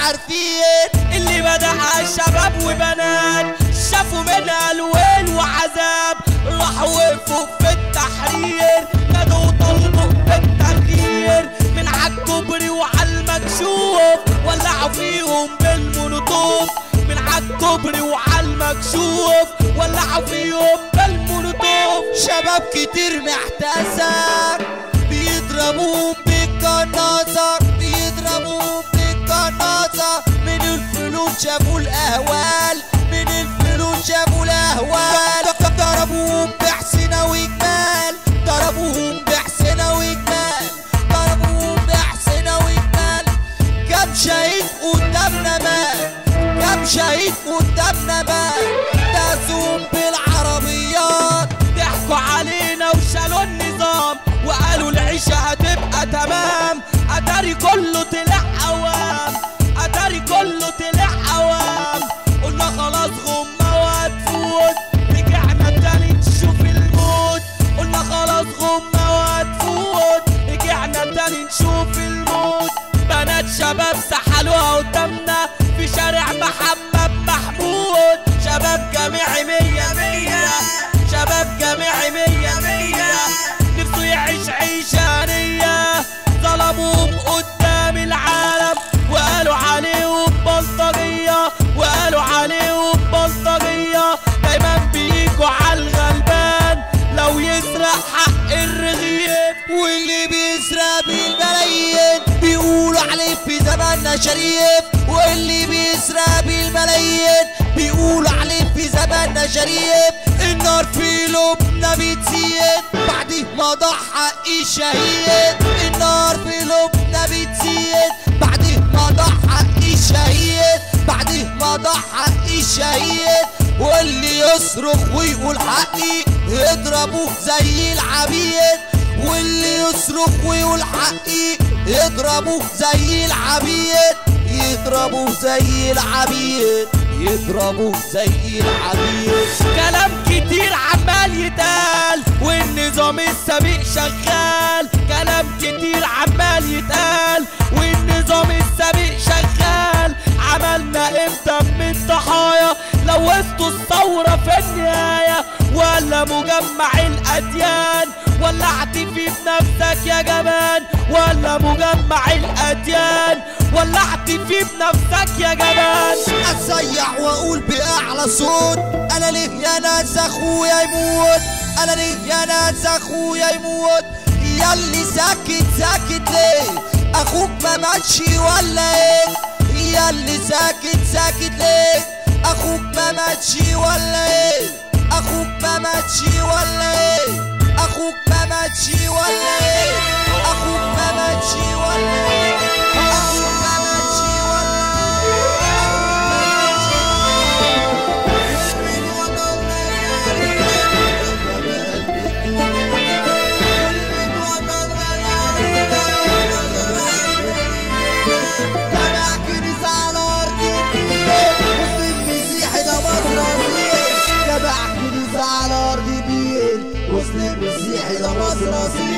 عارفين اللي بدعها شباب وبنات شافوا منها الويل وعذاب، راحوا وقفوا في التحرير نادوا وطلبوا بالتغيير. من عالكوبري وعالمكشوف ولعوا فيهم بالمولوتوف، من عالكوبري وعالمكشوف ولعوا فيهم بالمولوتوف. شباب كتير محتاسة بيضربوهم بالقناصة، بيضربوهم بالقناصة. من الفلوس شافوا الأهوال، من الفلوس شافوا الأهوال. ضربوهم بحسنة وجمال، ضربوهم بحسنة وجمال، ضربوهم بحسنة وجمال. كم شهيد قدامنا مات، كم شهيد قدامنا مات. داسوهم بالعربيات، ضحكوا علينا وشالوا النظام وقالوا العيشة هتبقى تمام. اتاري كله طلع عوام، اتاري كله طلع عوام. قلنا خلاص غمة وهتفوت، رجعنا تاني نشوف الموت. قلنا خلاص غمة وهتفوت، رجعنا تاني نشوف الموت. بنات شباب سحلوها قدامنا في شارع محمد محمود. شباب جامعي 100 شباب جامعي 100 نفسه يعيش عيشة هنية. ظلموهم قدام العالم وقالوا عليهم بلطجية، وقالوا عليهم بلطجية. دايما بيجوا عالغلبان لو يسرق حق الرغيف، واللي بيسرق بالملايين بيقولوا عليه في زماننا شريف. واللي بيسرق بالملايين بيقولوا عليه في زماننا شريف. النار في لبنا بتزيد بعد ما ضحى الشهيد، النار في لبنا بتزيد بعد ما ضحى الشهيد، بعد ما ضحى الشهيد. واللي يصرخ ويقول حقي يضربوه زي العبيد، واللي يصرخ ويقول حقي يضربوه زي العبيد، يضربوه زي العبيد، يضربوه زي العبيد. كلام كتير عمال يتقال والنظام السابق شغال، كلام كتير عمال يتقال والنظام السابق شغال. عملنا امتى من الضحايا لوثتوا الثورة في النهاية، ولا مجمع الأديان ولعت في بنفسك يا جبان، ولا مجمع الأديان ولعت في بنفسك يا جبان. أصيح وأقول بأعلى صوت أنا ليه يا ناس أخويا يموت، أنا ليه يا ناس أخويا يموت. ياللي ساكت ساكت ليه، أخوك ما ماتش ولا إيه؟ ياللي ساكت ساكت ليه، أخوك ما ماتش ولا إيه؟ أخوك ما ماتش ولا إيه؟ أخوك ما ماتش ولا إيه؟ أخوك ما ماتش ولا إيه؟ أخوك ما ماتش ولا وصل المسيحي ده مصر